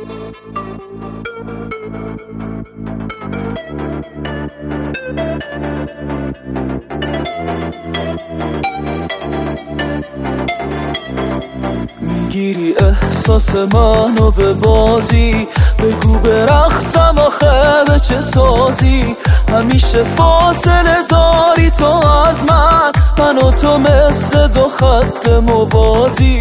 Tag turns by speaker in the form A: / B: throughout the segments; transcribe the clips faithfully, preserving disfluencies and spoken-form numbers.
A: میگیری احساس منو به بازی، بگو برقصم آخه به چه سازی. همیشه فاصله داری تو از من، من و تو مثل دو خط موازی.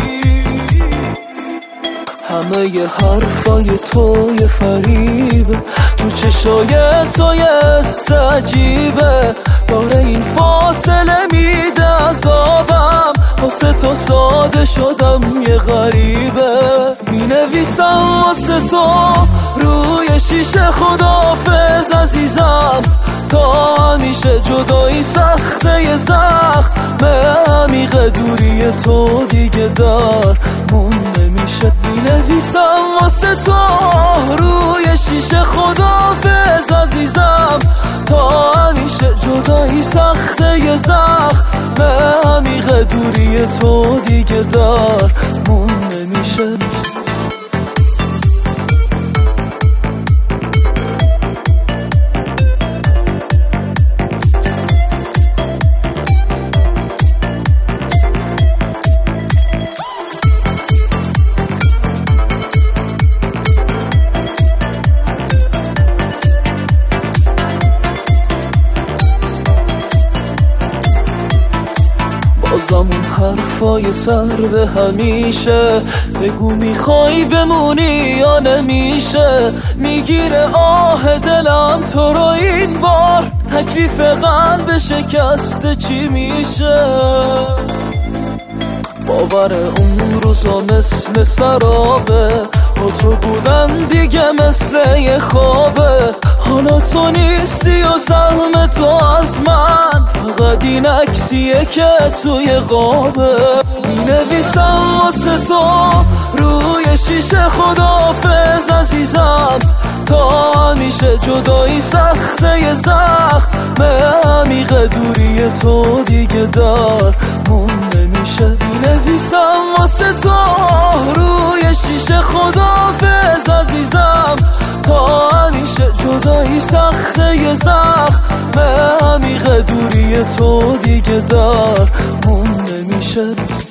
A: همه ی حرفای تو یه فریبه، تو چشای تو یه عجیبه. داره این فاصله میده عذابم، واسه تو ساده شدم یه غریبه. می نویسم واسه تو روی شیشه خداحافظ عزیزم، تا همیشه جدایی سخته یه زخم عمیق دوری تو دیگه در مون نمیشه. می نویسم واسه تو روی شیشه خداحافظ عزیزم، تا همیشه جدایی سخته یه زخم عمیق دوری تو دیگه در مون نمیشه. بازم اون حرفای سرد همیشه، بگو میخوای بمونی یا نمیشه. میگیره آه دلم تو رو این بار، تکلیف قلب شکسته چی میشه. باور اون روزا مثل سرابه، با تو بودن دیگه مثل یه خوابه. حالا تو نیستی و سهم تو از من، فقط این عکسیه که توی قابه. می نویسم واسه تو روی شیشه خداحافظ عزیزم، تا همیشه جدایی سخته یه زخم عمیق دوری تو دیگه در مون نمیشه. می نویسم واسه تو روی شیشه خداحافظ عزیزم، تا همیشه جدایی سخته یه زخم عمیق دوری تو دیگه در مون نمیشه.